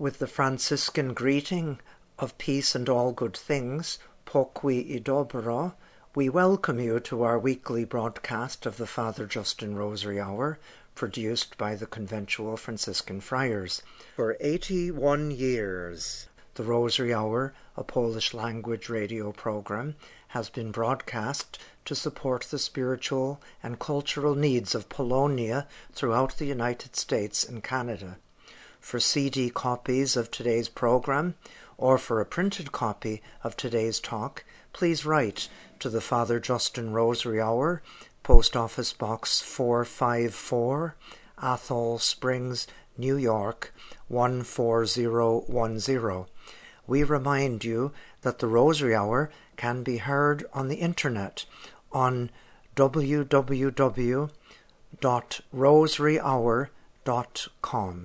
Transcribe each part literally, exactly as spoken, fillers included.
With the Franciscan greeting of peace and all good things, pokój i dobro, we welcome you to our weekly broadcast of the Father Justin Rosary Hour, produced by the Conventual Franciscan Friars. For eighty-one years, the Rosary Hour, a Polish-language radio program, has been broadcast to support the spiritual and cultural needs of Polonia throughout the United States and Canada. For C D copies of today's program, or for a printed copy of today's talk, please write to the Father Justin Rosary Hour, Post Office Box four five four, Athol Springs, New York, one four zero one zero. We remind you that the Rosary Hour can be heard on the internet on w w w dot rosary hour dot com.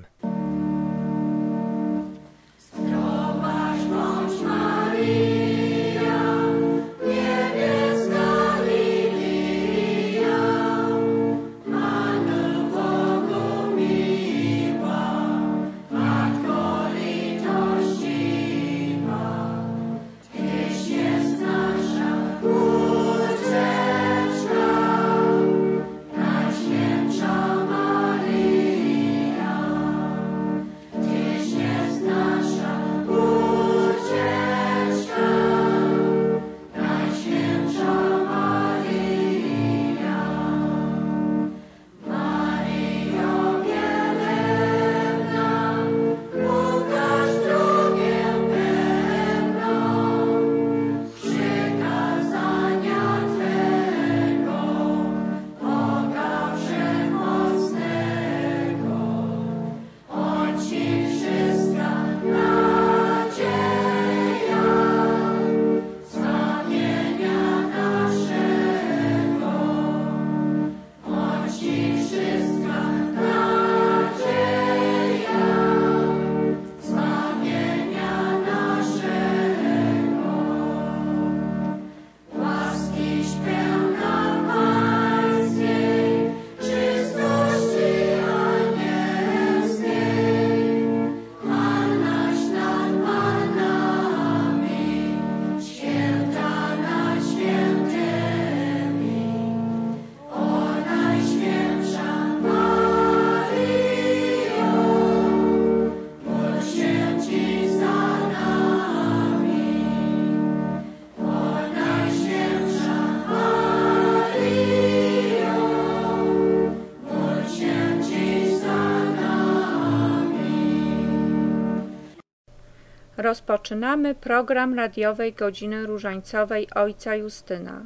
Rozpoczynamy program radiowej Godziny Różańcowej Ojca Justyna,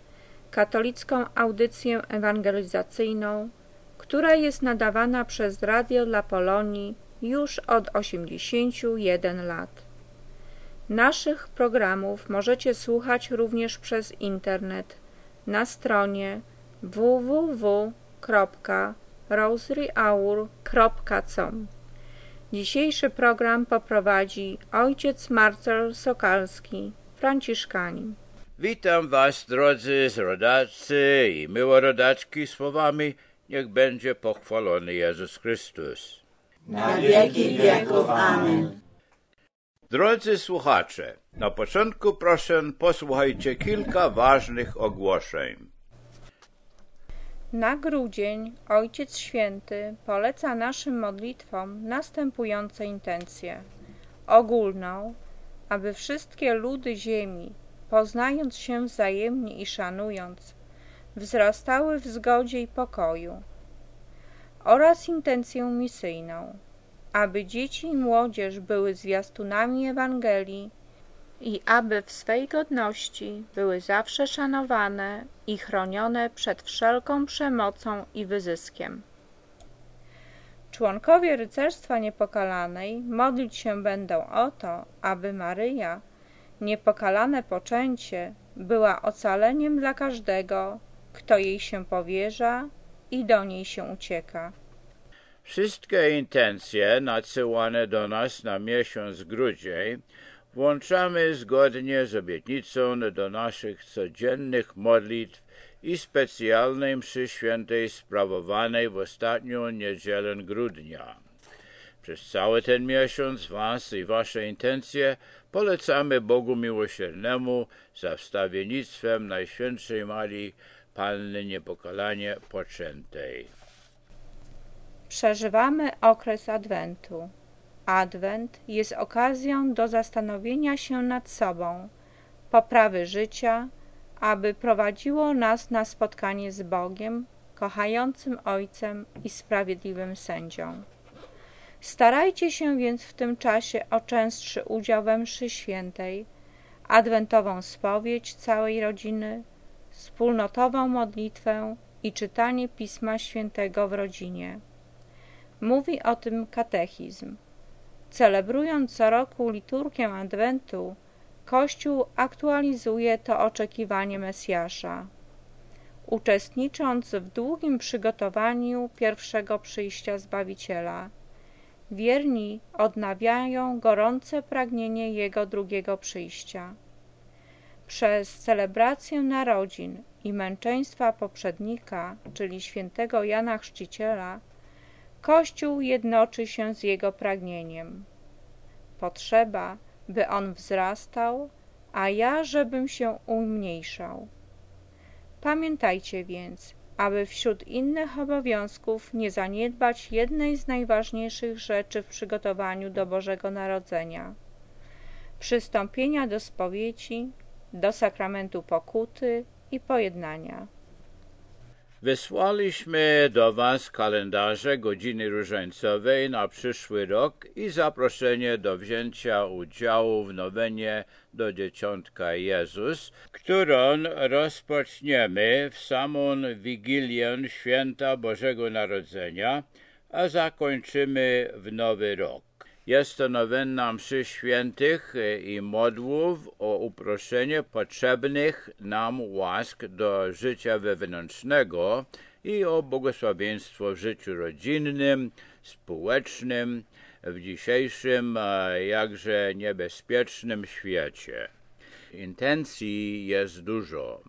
katolicką audycję ewangelizacyjną, która jest nadawana przez Radio dla Polonii już od osiemdziesięciu jeden lat. Naszych programów możecie słuchać również przez internet na stronie w w w kropka rosary hour kropka com. Dzisiejszy program poprowadzi ojciec Marcel Sokalski, franciszkanin. Witam was, drodzy rodacy i miłorodaczki, słowami niech będzie pochwalony Jezus Chrystus. Na wieki wieków. Amen. Drodzy słuchacze, na początku proszę posłuchajcie kilka ważnych ogłoszeń. Na grudzień Ojciec Święty poleca naszym modlitwom następujące intencje. Ogólną, aby wszystkie ludy ziemi, poznając się wzajemnie i szanując, wzrastały w zgodzie i pokoju. Oraz intencję misyjną, aby dzieci i młodzież były zwiastunami Ewangelii i aby w swej godności były zawsze szanowane i chronione przed wszelką przemocą i wyzyskiem. Członkowie Rycerstwa Niepokalanej modlić się będą o to, aby Maryja, niepokalane poczęcie, była ocaleniem dla każdego, kto jej się powierza i do niej się ucieka. Wszystkie intencje nadsyłane do nas na miesiąc grudzień włączamy zgodnie z obietnicą do naszych codziennych modlitw i specjalnej mszy świętej sprawowanej w ostatnią niedzielę grudnia. Przez cały ten miesiąc was i wasze intencje polecamy Bogu Miłosiernemu za wstawiennictwem Najświętszej Marii Panny Niepokalanie Poczętej. Przeżywamy okres Adwentu. Adwent jest okazją do zastanowienia się nad sobą, poprawy życia, aby prowadziło nas na spotkanie z Bogiem, kochającym Ojcem i sprawiedliwym Sędzią. Starajcie się więc w tym czasie o częstszy udział we mszy świętej, adwentową spowiedź całej rodziny, wspólnotową modlitwę i czytanie Pisma Świętego w rodzinie. Mówi o tym katechizm. Celebrując co roku liturgię Adwentu, Kościół aktualizuje to oczekiwanie Mesjasza. Uczestnicząc w długim przygotowaniu pierwszego przyjścia Zbawiciela, wierni odnawiają gorące pragnienie Jego drugiego przyjścia. Przez celebrację narodzin i męczeństwa poprzednika, czyli świętego Jana Chrzciciela, Kościół jednoczy się z jego pragnieniem. Potrzeba, by on wzrastał, a ja, żebym się umniejszał. Pamiętajcie więc, aby wśród innych obowiązków nie zaniedbać jednej z najważniejszych rzeczy w przygotowaniu do Bożego Narodzenia – przystąpienia do spowiedzi, do sakramentu pokuty i pojednania. Wysłaliśmy do was kalendarze Godziny Różańcowej na przyszły rok i zaproszenie do wzięcia udziału w nowenie do Dzieciątka Jezus, którą rozpoczniemy w samą Wigilię Święta Bożego Narodzenia, a zakończymy w Nowy Rok. Jest to nowenna mszy świętych i modłów o uproszczenie potrzebnych nam łask do życia wewnętrznego i o błogosławieństwo w życiu rodzinnym, społecznym, w dzisiejszym jakże niebezpiecznym świecie. Intencji jest dużo.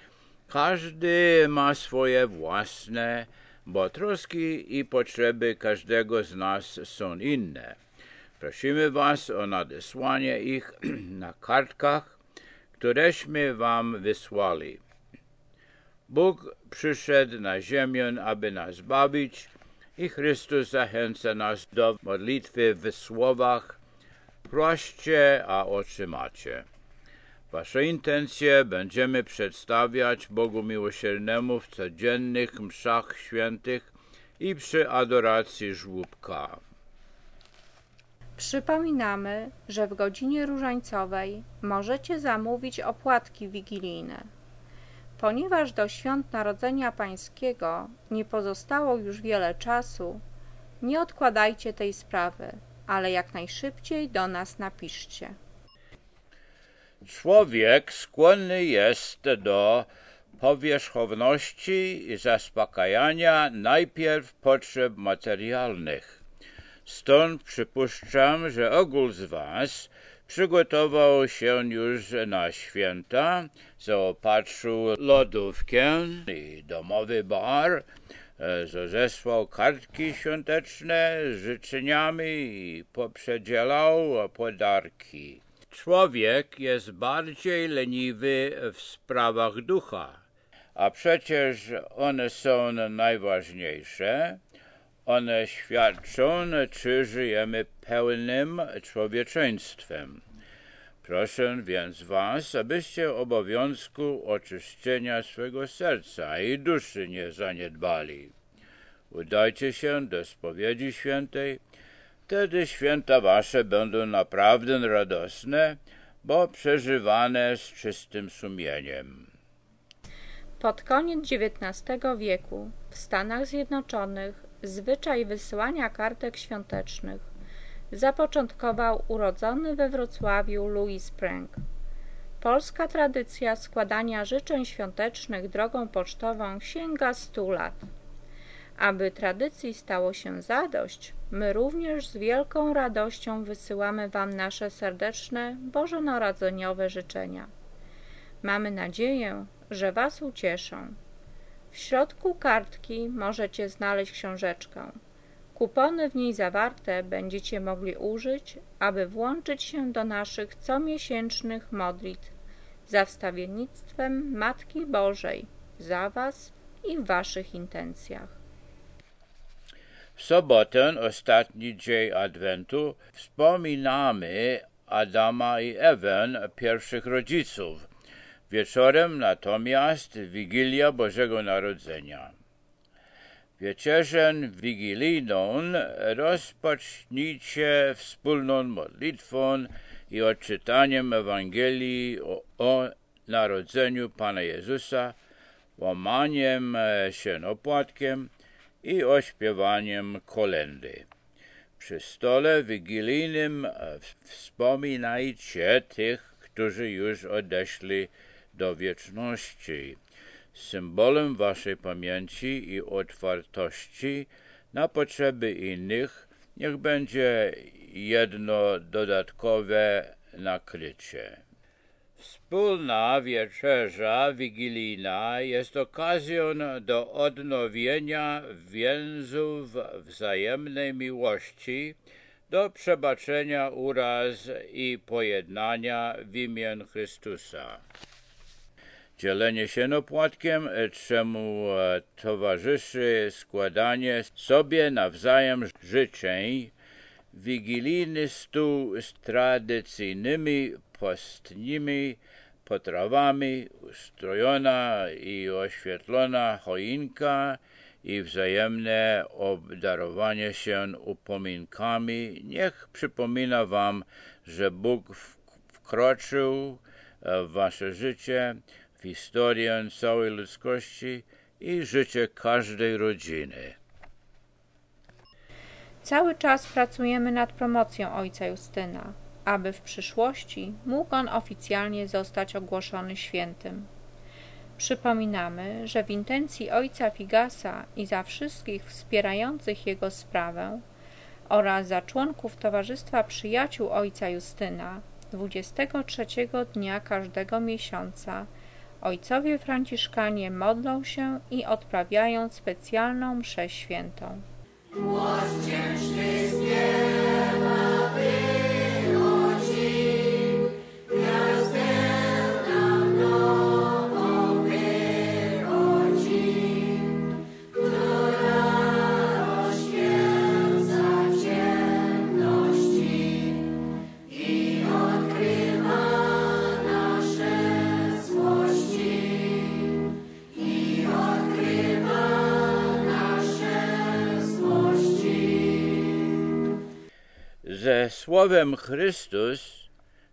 Każdy ma swoje własne, bo troski i potrzeby każdego z nas są inne. Prosimy was o nadesłanie ich na kartkach, któreśmy wam wysłali. Bóg przyszedł na ziemię, aby nas bawić i Chrystus zachęca nas do modlitwy w słowach: proście, a otrzymacie. Wasze intencje będziemy przedstawiać Bogu Miłosiernemu w codziennych mszach świętych i przy adoracji żłóbka. Przypominamy, że w Godzinie Różańcowej możecie zamówić opłatki wigilijne. Ponieważ do świąt Narodzenia Pańskiego nie pozostało już wiele czasu, nie odkładajcie tej sprawy, ale jak najszybciej do nas napiszcie. Człowiek skłonny jest do powierzchowności i zaspokajania najpierw potrzeb materialnych. Stąd przypuszczam, że ogół z was przygotował się już na święta, zaopatrzył lodówkę i domowy bar, rozesłał kartki świąteczne z życzeniami i poprzedzielał podarki. Człowiek jest bardziej leniwy w sprawach ducha, a przecież one są najważniejsze. One świadczą, czy żyjemy pełnym człowieczeństwem. Proszę więc was, abyście obowiązku oczyszczenia swego serca i duszy nie zaniedbali. Udajcie się do spowiedzi świętej, wtedy święta wasze będą naprawdę radosne, bo przeżywane z czystym sumieniem. Pod koniec dziewiętnastego wieku w Stanach Zjednoczonych zwyczaj wysyłania kartek świątecznych zapoczątkował urodzony we Wrocławiu Louis Spreng. Polska tradycja składania życzeń świątecznych drogą pocztową sięga stu lat. Aby tradycji stało się zadość, my również z wielką radością wysyłamy wam nasze serdeczne bożonarodzeniowe życzenia. Mamy nadzieję, że was ucieszą. W środku kartki możecie znaleźć książeczkę Kupony w niej zawarte będziecie mogli użyć, aby włączyć się do naszych comiesięcznych modlitw za wstawiennictwem Matki Bożej, za Was i w Waszych intencjach. W sobotę, ostatni dzień Adwentu, wspominamy Adama i Ewę, pierwszych rodziców. Wieczorem natomiast Wigilia Bożego Narodzenia. Wieczerzę wigilijną rozpocznijcie wspólną modlitwą i odczytaniem Ewangelii o, o narodzeniu Pana Jezusa, łamaniem się opłatkiem i ośpiewaniem kolędy. Przy stole wigilijnym wspominajcie tych, którzy już odeszli do wieczności. Symbolem waszej pamięci i otwartości na potrzeby innych niech będzie jedno dodatkowe nakrycie. Wspólna wieczerza wigilijna jest okazją do odnowienia więzów wzajemnej miłości, do przebaczenia uraz i pojednania w imię Chrystusa. Dzielenie się opłatkiem, czemu towarzyszy składanie sobie nawzajem życzeń, wigilijny stół z tradycyjnymi postnimi potrawami, ustrojona i oświetlona choinka i wzajemne obdarowanie się upominkami niech przypomina wam, że Bóg wkroczył w wasze życie, w historię całej ludzkości i życie każdej rodziny. Cały czas pracujemy nad promocją ojca Justyna, aby w przyszłości mógł on oficjalnie zostać ogłoszony świętym. Przypominamy, że w intencji ojca Figasa i za wszystkich wspierających jego sprawę oraz za członków Towarzystwa Przyjaciół ojca Justyna dwudziestego trzeciego dnia każdego miesiąca ojcowie franciszkanie modlą się i odprawiają specjalną mszę świętą. Głos ciężki z nieba wychodzi, gwiazdę nam nową wyrodzi, która rozświeca ciemności i odkrywa nasze złości, i odkrywa Ze słowem Chrystus,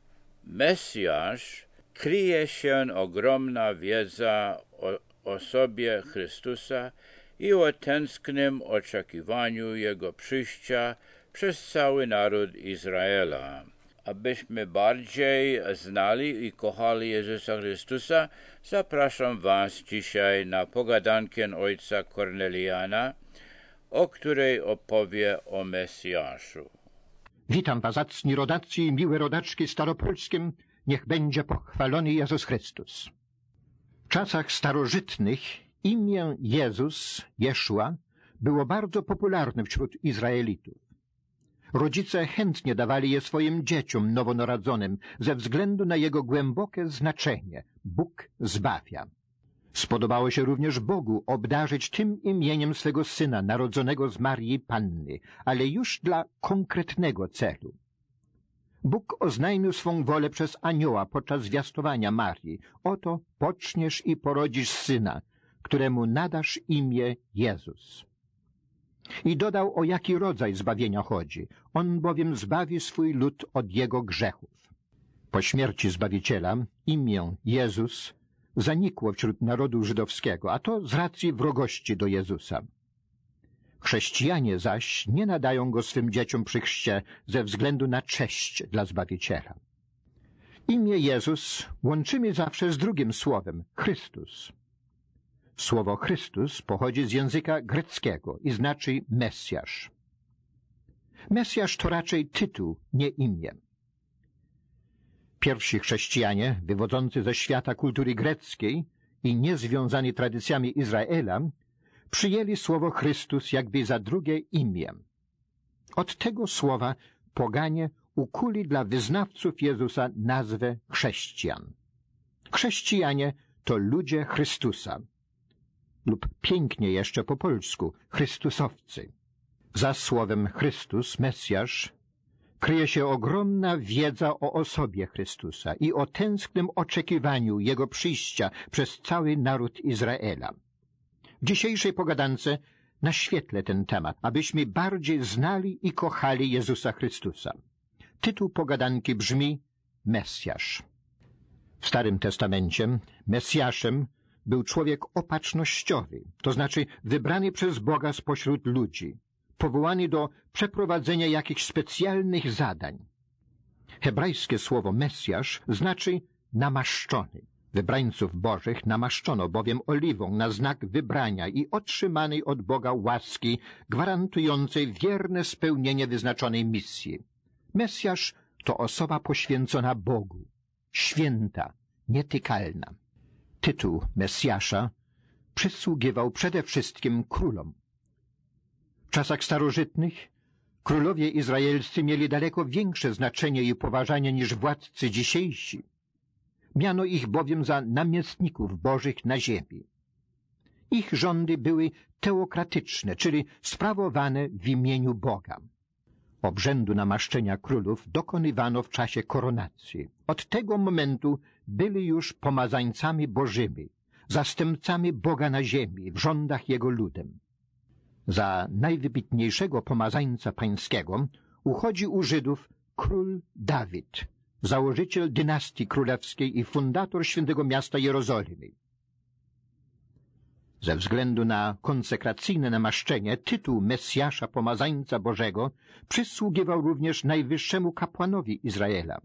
Mesjasz, kryje się ogromna wiedza o osobie Chrystusa i o tęsknym oczekiwaniu Jego przyjścia przez cały naród Izraela. Abyśmy bardziej znali i kochali Jezusa Chrystusa, zapraszam was dzisiaj na pogadankę ojca Korneliana, o której opowie o Mesjaszu. Witam was, zacni rodacy i miłe rodaczki staropolskim, niech będzie pochwalony Jezus Chrystus. W czasach starożytnych imię Jezus, Jeszua, było bardzo popularne wśród Izraelitów. Rodzice chętnie dawali je swoim dzieciom nowonarodzonym ze względu na jego głębokie znaczenie. Bóg zbawia. Spodobało się również Bogu obdarzyć tym imieniem swego Syna, narodzonego z Marii Panny, ale już dla konkretnego celu. Bóg oznajmił swą wolę przez anioła podczas zwiastowania Marii. Oto poczniesz i porodzisz Syna, któremu nadasz imię Jezus. I dodał, o jaki rodzaj zbawienia chodzi. On bowiem zbawi swój lud od jego grzechów. Po śmierci Zbawiciela imię Jezus zanikło wśród narodu żydowskiego, a to z racji wrogości do Jezusa. Chrześcijanie zaś nie nadają go swym dzieciom przy chrzcie ze względu na cześć dla Zbawiciela. Imię Jezus łączymy zawsze z drugim słowem – Chrystus. Słowo Chrystus pochodzi z języka greckiego i znaczy Mesjasz. Mesjasz to raczej tytuł, nie imię. Pierwsi chrześcijanie, wywodzący ze świata kultury greckiej i niezwiązani tradycjami Izraela, przyjęli słowo Chrystus jakby za drugie imię. Od tego słowa poganie ukuli dla wyznawców Jezusa nazwę chrześcijan. Chrześcijanie to ludzie Chrystusa, lub pięknie jeszcze po polsku Chrystusowcy. Za słowem Chrystus, Mesjasz, kryje się ogromna wiedza o osobie Chrystusa i o tęsknym oczekiwaniu Jego przyjścia przez cały naród Izraela. W dzisiejszej pogadance naświetlę ten temat, abyśmy bardziej znali i kochali Jezusa Chrystusa. Tytuł pogadanki brzmi Mesjasz. W Starym Testamencie Mesjaszem był człowiek opatrznościowy, to znaczy wybrany przez Boga spośród ludzi, powołany do przeprowadzenia jakichś specjalnych zadań. Hebrajskie słowo Mesjasz znaczy namaszczony. Wybrańców Bożych namaszczono bowiem oliwą na znak wybrania i otrzymanej od Boga łaski gwarantującej wierne spełnienie wyznaczonej misji. Mesjasz to osoba poświęcona Bogu, święta, nietykalna. Tytuł Mesjasza przysługiwał przede wszystkim królom. W czasach starożytnych królowie izraelscy mieli daleko większe znaczenie i poważanie niż władcy dzisiejsi. Miano ich bowiem za namiestników bożych na ziemi. Ich rządy były teokratyczne, czyli sprawowane w imieniu Boga. Obrzędu namaszczenia królów dokonywano w czasie koronacji. Od tego momentu byli już pomazańcami bożymi, zastępcami Boga na ziemi, w rządach Jego ludem. Za najwybitniejszego pomazańca pańskiego uchodzi u Żydów król Dawid, założyciel dynastii królewskiej i fundator świętego miasta Jerozolimy. Ze względu na konsekracyjne namaszczenie tytuł Mesjasza Pomazańca Bożego przysługiwał również najwyższemu kapłanowi Izraela.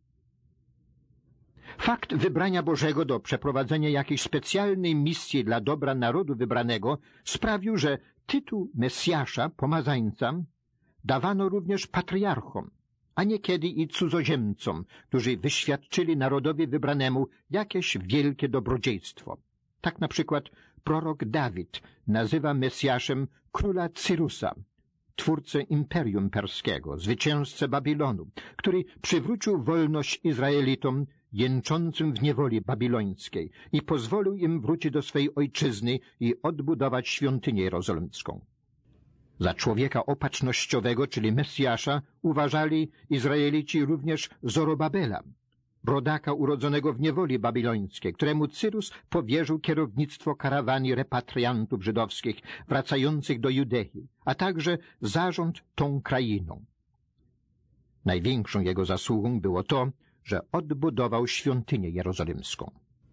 Fakt wybrania Bożego do przeprowadzenia jakiejś specjalnej misji dla dobra narodu wybranego sprawił, że tytuł Mesjasza Pomazańca dawano również patriarchom, a niekiedy i cudzoziemcom, którzy wyświadczyli narodowi wybranemu jakieś wielkie dobrodziejstwo. Tak na przykład prorok Dawid nazywa Mesjaszem króla Cyrusa, twórcę Imperium Perskiego, zwycięzcę Babilonu, który przywrócił wolność Izraelitom jęczącym w niewoli babilońskiej i pozwolił im wrócić do swej ojczyzny i odbudować świątynię jerozolimską. Za człowieka opatrznościowego, czyli Mesjasza, uważali Izraelici również Zorobabela, rodaka urodzonego w niewoli babilońskiej, któremu Cyrus powierzył kierownictwo karawani repatriantów żydowskich wracających do Judei, a także zarząd tą krainą. Największą jego zasługą było to, że odbudował świątynię jerozolimską.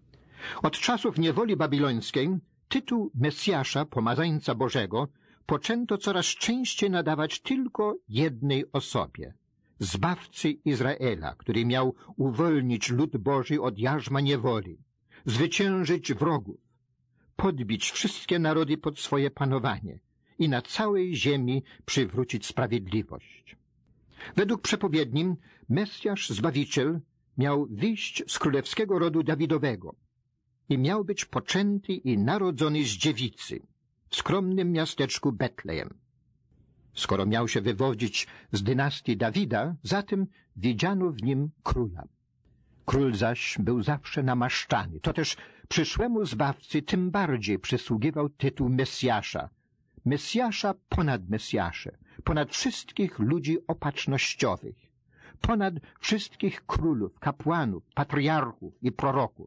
Od czasów niewoli babilońskiej tytuł Mesjasza, Pomazańca Bożego, poczęto coraz częściej nadawać tylko jednej osobie, Zbawcy Izraela, który miał uwolnić lud Boży od jarzma niewoli, zwyciężyć wrogów, podbić wszystkie narody pod swoje panowanie i na całej ziemi przywrócić sprawiedliwość. Według przepowiedni Mesjasz, Zbawiciel, miał wyjść z królewskiego rodu Dawidowego i miał być poczęty i narodzony z dziewicy w skromnym miasteczku Betlejem. Skoro miał się wywodzić z dynastii Dawida, zatem widziano w nim króla. Król zaś był zawsze namaszczany. To też przyszłemu Zbawcy tym bardziej przysługiwał tytuł Mesjasza. Mesjasza ponad Mesjasze, ponad wszystkich ludzi opatrznościowych, ponad wszystkich królów, kapłanów, patriarchów i proroków.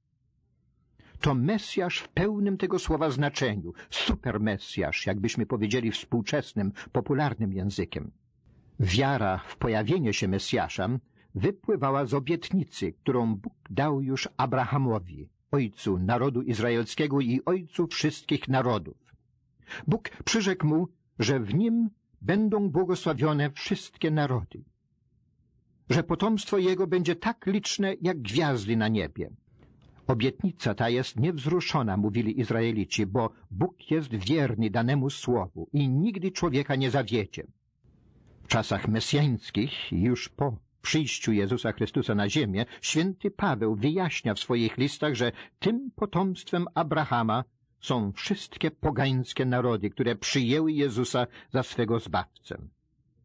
To Mesjasz w pełnym tego słowa znaczeniu, supermesjasz, jakbyśmy powiedzieli współczesnym, popularnym językiem. Wiara w pojawienie się Mesjasza wypływała z obietnicy, którą Bóg dał już Abrahamowi, ojcu narodu izraelskiego i ojcu wszystkich narodów. Bóg przyrzekł mu, że w nim będą błogosławione wszystkie narody, że potomstwo jego będzie tak liczne jak gwiazdy na niebie. Obietnica ta jest niewzruszona, mówili Izraelici, bo Bóg jest wierny danemu słowu i nigdy człowieka nie zawiedzie. W czasach mesjańskich i już po przyjściu Jezusa Chrystusa na ziemię, święty Paweł wyjaśnia w swoich listach, że tym potomstwem Abrahama są wszystkie pogańskie narody, które przyjęły Jezusa za swego Zbawcę.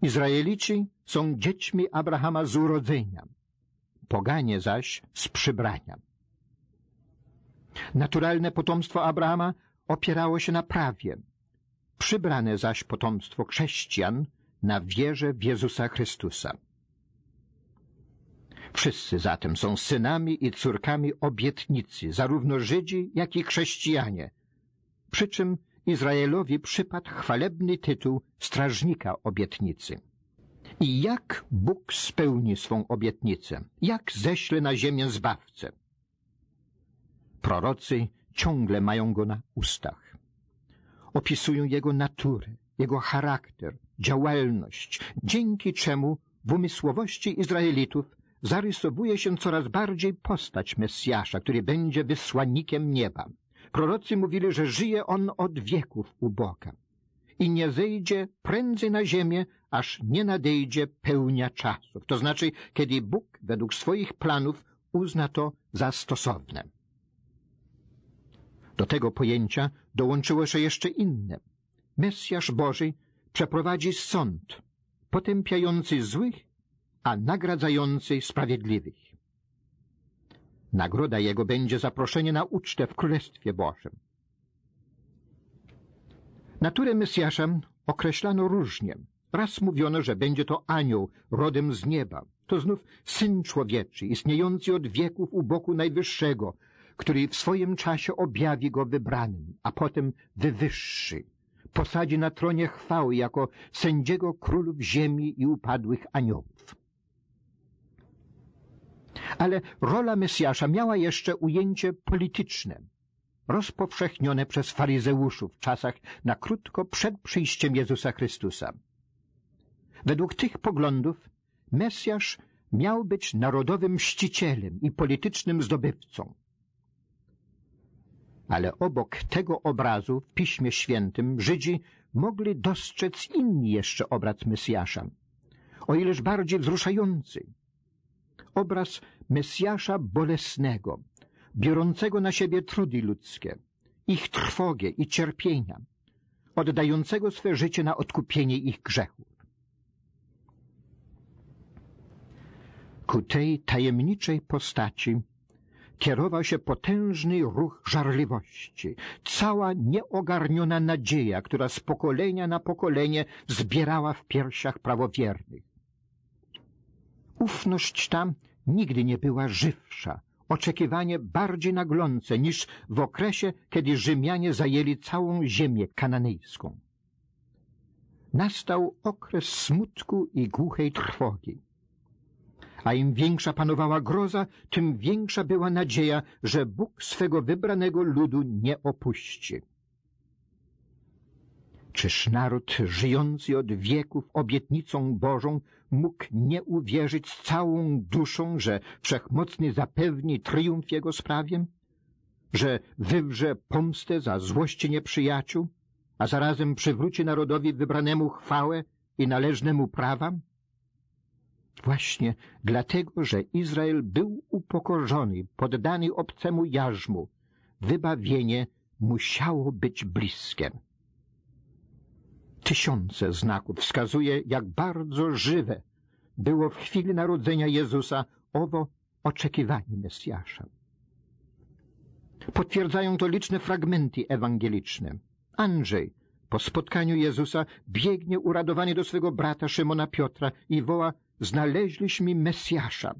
Izraelici są dziećmi Abrahama z urodzenia, poganie zaś z przybrania. Naturalne potomstwo Abrahama opierało się na prawie, przybrane zaś potomstwo chrześcijan na wierze w Jezusa Chrystusa. Wszyscy zatem są synami i córkami obietnicy, zarówno Żydzi, jak i chrześcijanie, przy czym Izraelowi przypadł chwalebny tytuł strażnika obietnicy. I jak Bóg spełni swą obietnicę? Jak ześle na ziemię Zbawcę? Prorocy ciągle mają go na ustach. Opisują jego naturę, jego charakter, działalność, dzięki czemu w umysłowości Izraelitów zarysowuje się coraz bardziej postać Mesjasza, który będzie wysłannikiem nieba. Prorocy mówili, że żyje on od wieków u Boga i nie zejdzie prędzej na ziemię, aż nie nadejdzie pełnia czasów, to znaczy, kiedy Bóg według swoich planów uzna to za stosowne. Do tego pojęcia dołączyło się jeszcze inne. Mesjasz Boży przeprowadzi sąd, potępiający złych, a nagradzający sprawiedliwych. Nagroda jego będzie zaproszenie na ucztę w Królestwie Bożym. Naturę Mesjasza określano różnie. Raz mówiono, że będzie to anioł rodem z nieba, to znów Syn Człowieczy, istniejący od wieków u boku Najwyższego, który w swoim czasie objawi go wybranym, a potem wywyższy, posadzi na tronie chwały jako sędziego królów ziemi i upadłych aniołów. Ale rola Mesjasza miała jeszcze ujęcie polityczne, rozpowszechnione przez faryzeuszów w czasach na krótko przed przyjściem Jezusa Chrystusa. Według tych poglądów Mesjasz miał być narodowym mścicielem i politycznym zdobywcą. Ale obok tego obrazu w Piśmie Świętym Żydzi mogli dostrzec inny jeszcze obraz Mesjasza, o ileż bardziej wzruszający. Obraz Mesjasza bolesnego, biorącego na siebie trudy ludzkie, ich trwogę i cierpienia, oddającego swe życie na odkupienie ich grzechów. Ku tej tajemniczej postaci kierował się potężny ruch żarliwości, cała nieogarniona nadzieja, która z pokolenia na pokolenie zbierała w piersiach prawowiernych. Ufność ta nigdy nie była żywsza, oczekiwanie bardziej naglące niż w okresie, kiedy Rzymianie zajęli całą ziemię kananejską. Nastał okres smutku i głuchej trwogi. A im większa panowała groza, tym większa była nadzieja, że Bóg swego wybranego ludu nie opuści. Czyż naród żyjący od wieków obietnicą Bożą mógł nie uwierzyć z całą duszą, że Wszechmocny zapewni triumf jego sprawie, że wywrze pomstę za złości nieprzyjaciół, a zarazem przywróci narodowi wybranemu chwałę i należne mu prawa? Właśnie dlatego, że Izrael był upokorzony, poddany obcemu jarzmu, wybawienie musiało być bliskie. Tysiące znaków wskazuje, jak bardzo żywe było w chwili narodzenia Jezusa owo oczekiwanie Mesjasza. Potwierdzają to liczne fragmenty ewangeliczne. Andrzej po spotkaniu Jezusa biegnie uradowany do swego brata Szymona Piotra i woła: znaleźliśmy Mesjasza.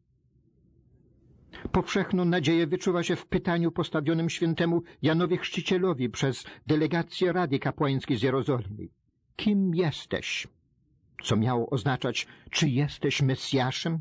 Powszechną nadzieję wyczuwa się w pytaniu postawionym świętemu Janowi Chrzcicielowi przez delegację Rady Kapłańskiej z Jerozolimy. Kim jesteś? Co miało oznaczać, czy jesteś Mesjaszem?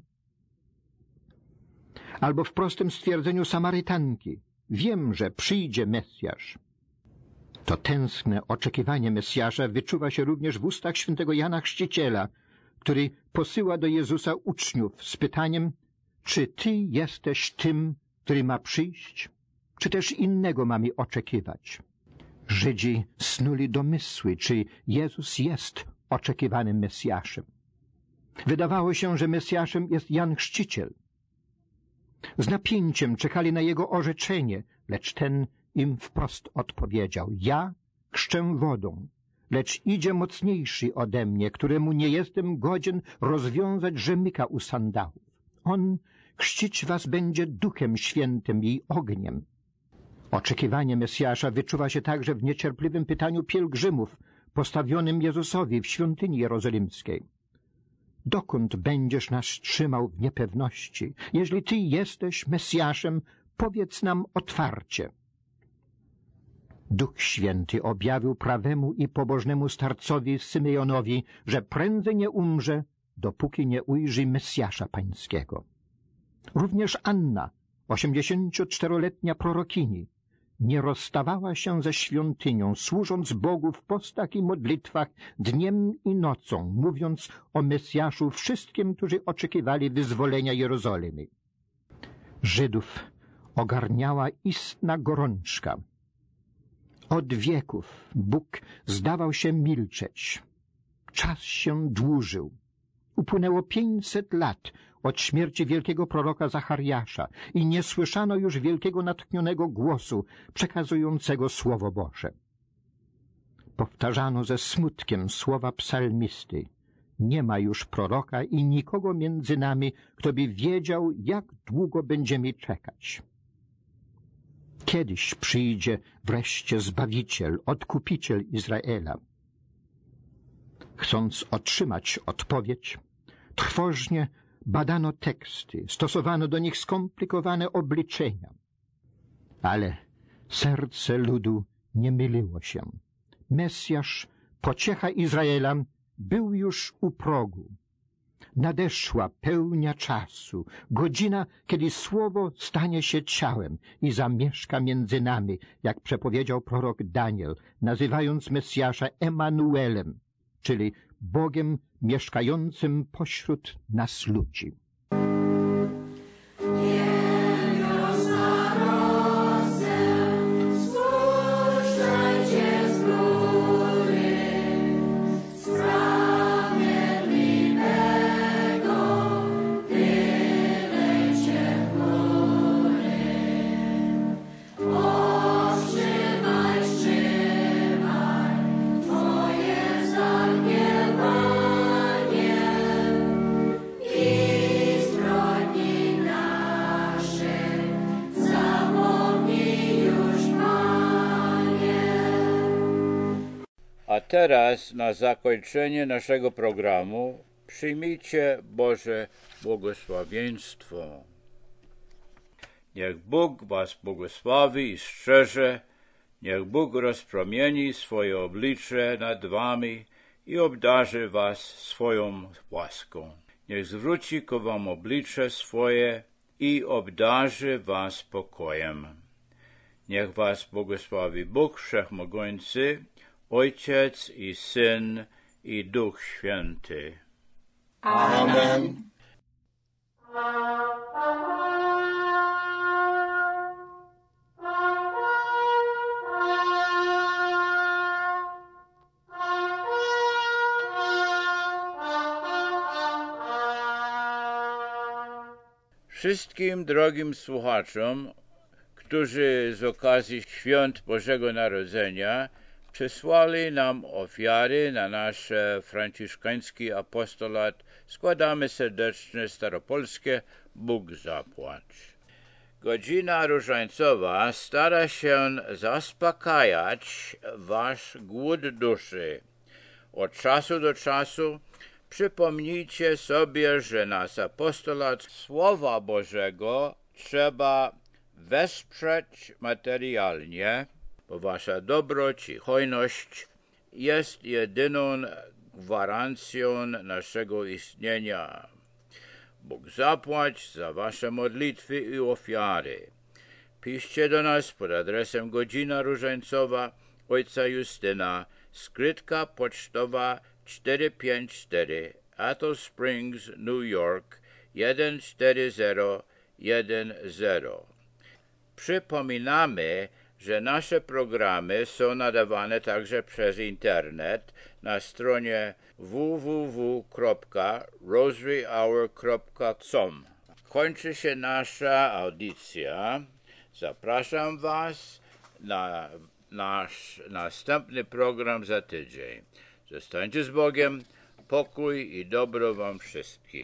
Albo w prostym stwierdzeniu Samarytanki. Wiem, że przyjdzie Mesjasz. To tęskne oczekiwanie Mesjasza wyczuwa się również w ustach świętego Jana Chrzciciela, który posyła do Jezusa uczniów z pytaniem: czy Ty jesteś tym, który ma przyjść? Czy też innego mamy oczekiwać? Żydzi snuli domysły, czy Jezus jest oczekiwanym Mesjaszem. Wydawało się, że Mesjaszem jest Jan Chrzciciel. Z napięciem czekali na jego orzeczenie, lecz ten im wprost odpowiedział: ja chrzczę wodą, lecz idzie mocniejszy ode mnie, któremu nie jestem godzien rozwiązać rzemyka u sandałów. On chrzcić was będzie Duchem Świętym i ogniem. Oczekiwanie Mesjasza wyczuwa się także w niecierpliwym pytaniu pielgrzymów postawionym Jezusowi w świątyni jerozolimskiej. Dokąd będziesz nas trzymał w niepewności? Jeśli Ty jesteś Mesjaszem, powiedz nam otwarcie. Duch Święty objawił prawemu i pobożnemu starcowi Symeonowi, że prędzej nie umrze, dopóki nie ujrzy Mesjasza Pańskiego. Również Anna, osiemdziesięcioczteroletnia prorokini, nie rozstawała się ze świątynią, służąc Bogu w postach i modlitwach dniem i nocą, mówiąc o Mesjaszu wszystkim, którzy oczekiwali wyzwolenia Jerozolimy. Żydów ogarniała istna gorączka. Od wieków Bóg zdawał się milczeć. Czas się dłużył. Upłynęło pięćset lat od śmierci wielkiego proroka Zachariasza i nie słyszano już wielkiego natchnionego głosu przekazującego Słowo Boże. Powtarzano ze smutkiem słowa psalmisty. Nie ma już proroka i nikogo między nami, kto by wiedział, jak długo będziemy czekać. Kiedyś przyjdzie wreszcie Zbawiciel, Odkupiciel Izraela. Chcąc otrzymać odpowiedź, trwożnie badano teksty, stosowano do nich skomplikowane obliczenia. Ale serce ludu nie myliło się. Mesjasz, pociecha Izraela, był już u progu. Nadeszła pełnia czasu, godzina, kiedy Słowo stanie się ciałem i zamieszka między nami, jak przepowiedział prorok Daniel, nazywając Mesjasza Emanuelem, czyli Bogiem mieszkającym pośród nas ludzi. A teraz na zakończenie naszego programu przyjmijcie Boże błogosławieństwo. Niech Bóg was błogosławi i strzeże, niech Bóg rozpromieni swoje oblicze nad wami i obdarzy was swoją łaską. Niech zwróci ku wam oblicze swoje i obdarzy was pokojem. Niech was błogosławi Bóg Wszechmogący, Ojciec i Syn i Duch Święty. Amen. Wszystkim drogim słuchaczom, którzy z okazji świąt Bożego Narodzenia przysłali nam ofiary na nasz franciszkański apostolat, składamy serdeczne staropolskie Bóg zapłać. Godzina różańcowa stara się zaspokajać wasz głód duszy. Od czasu do czasu przypomnijcie sobie, że nasz apostolat Słowa Bożego trzeba wesprzeć materialnie, bo wasza dobroć i hojność jest jedyną gwarancją naszego istnienia. Bóg zapłać za wasze modlitwy i ofiary. Piszcie do nas pod adresem Godzina Różańcowa Ojca Justyna, skrytka pocztowa czterysta pięćdziesiąt cztery, Atoll Springs, New York jeden cztery zero jeden zero. Przypominamy, że nasze programy są nadawane także przez internet na stronie w w w kropka rosary hour kropka com. Kończy się nasza audycja. Zapraszam was na nasz następny program za tydzień. Zostańcie z Bogiem, pokój i dobro wam wszystkim.